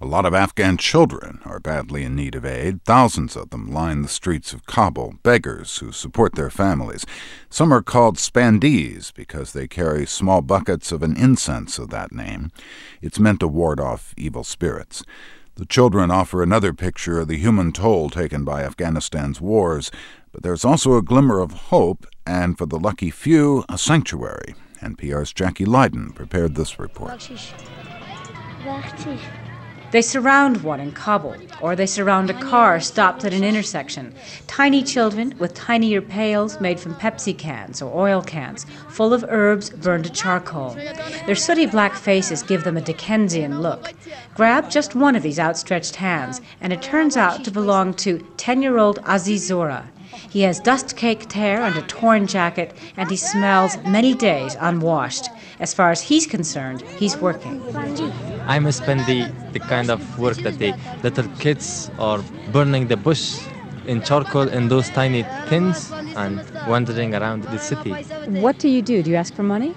A lot of Afghan children are badly in need of aid. Thousands of them line the streets of Kabul, beggars who support their families. Some are called spandees because they carry small buckets of an incense of that name. It's meant to ward off evil spirits. The children offer another picture of the human toll taken by Afghanistan's wars, but there's also a glimmer of hope, and for the lucky few, a sanctuary. NPR's Jackie Leiden prepared this report. They surround one in Kabul, or they surround a car stopped at an intersection. Tiny children with tinier pails made from Pepsi cans or oil cans, full of herbs burned to charcoal. Their sooty black faces give them a Dickensian look. Grab just one of these outstretched hands, and it turns out to belong to 10-year-old Aziz Zora. He has dust-caked hair and a torn jacket, and he smells many days unwashed. As far as he's concerned, he's working. I'm spending the kind of work that the little kids are burning the bush in charcoal in those tiny tins and wandering around the city. What do? Do you ask for money?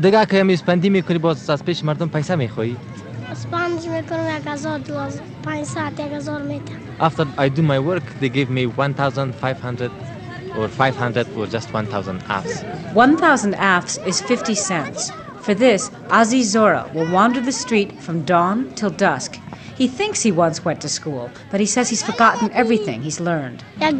After I do my work, they give me 1,500 or 500 for just 1,000 afs. 1,000 afs is 50 cents. For this, Aziz Zora will wander the street from dawn till dusk. He thinks he once went to school, but he says he's forgotten everything he's learned. I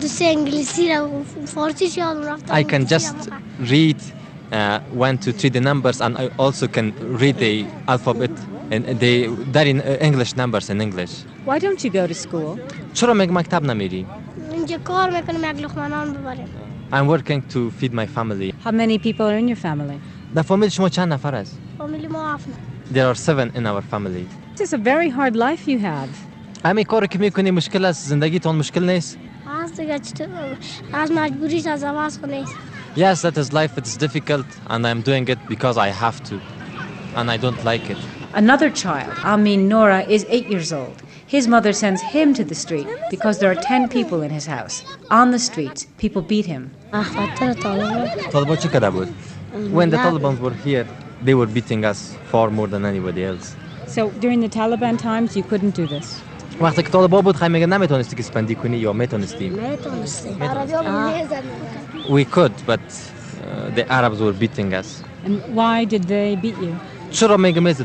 can just read 1 to 3 the numbers, and I also can read the alphabet and the English numbers in English. Why don't you go to school? I'm working to feed my family. How many people are in your family? There are 7 in our family. This is a very hard life you have. Yes, that is life. It's difficult, and I'm doing it because I have to, and I don't like it. Another child, Amin Nora, is 8 years old. His mother sends him to the street because there are 10 people in his house. On the streets, people beat him. When the Taliban were here, they were beating us far more than anybody else. So during the Taliban times, you couldn't do this? We could, but the Arabs were beating us. And why did they beat you? Some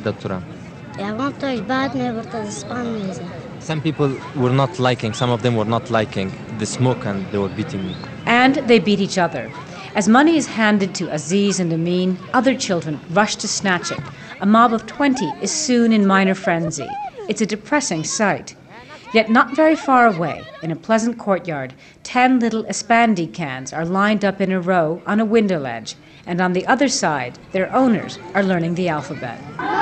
people were not liking, some of them were not liking the smoke, and they were beating me. And they beat each other. As money is handed to Aziz and Amin, other children rush to snatch it. A mob of 20 is soon in minor frenzy. It's a depressing sight. Yet not very far away, in a pleasant courtyard, 10 little Espandi cans are lined up in a row on a window ledge, and on the other side, their owners are learning the alphabet.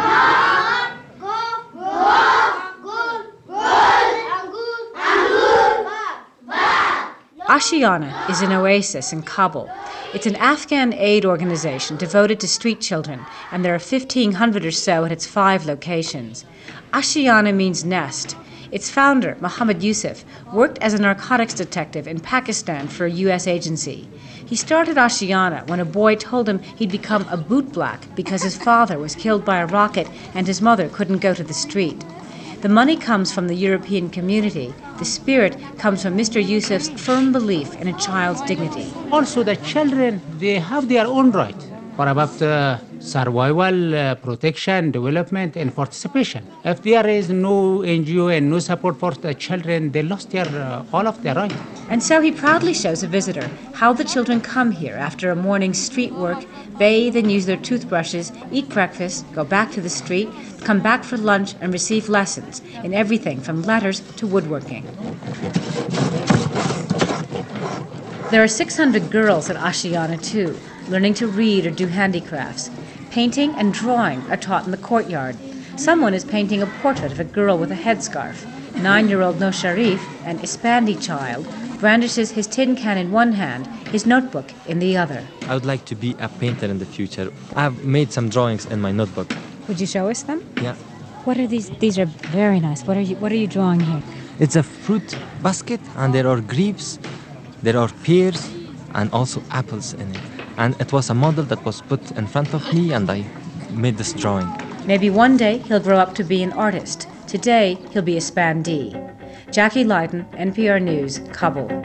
Ashiana is an oasis in Kabul. It's an Afghan aid organization devoted to street children, and there are 1,500 or so at its 5 locations. Ashiana means nest. Its founder, Muhammad Yusuf, worked as a narcotics detective in Pakistan for a U.S. agency. He started Ashiana when a boy told him he'd become a bootblack because his father was killed by a rocket and his mother couldn't go to the street. The money comes from the European community. The spirit comes from Mr. Yusuf's firm belief in a child's dignity. Also, the children, they have their own right for about survival, protection, development, and participation. If there is no NGO and no support for the children, they lost all of their rights. And so he proudly shows a visitor how the children come here after a morning's street work, bathe and use their toothbrushes, eat breakfast, go back to the street, come back for lunch, and receive lessons in everything from letters to woodworking. There are 600 girls at Ashiana too, learning to read or do handicrafts. Painting and drawing are taught in the courtyard. Someone is painting a portrait of a girl with a headscarf. 9-year-old No Sharif, an Espandi child, brandishes his tin can in one hand, his notebook in the other. I would like to be a painter in the future. I've made some drawings in my notebook. Would you show us them? Yeah. What are these? These are very nice. What are you drawing here? It's a fruit basket, and there are grapes, there are pears, and also apples in it. And it was a model that was put in front of me, and I made this drawing. Maybe one day he'll grow up to be an artist, Today, he'll be a spandee. Jackie Lydon, NPR News, Kabul.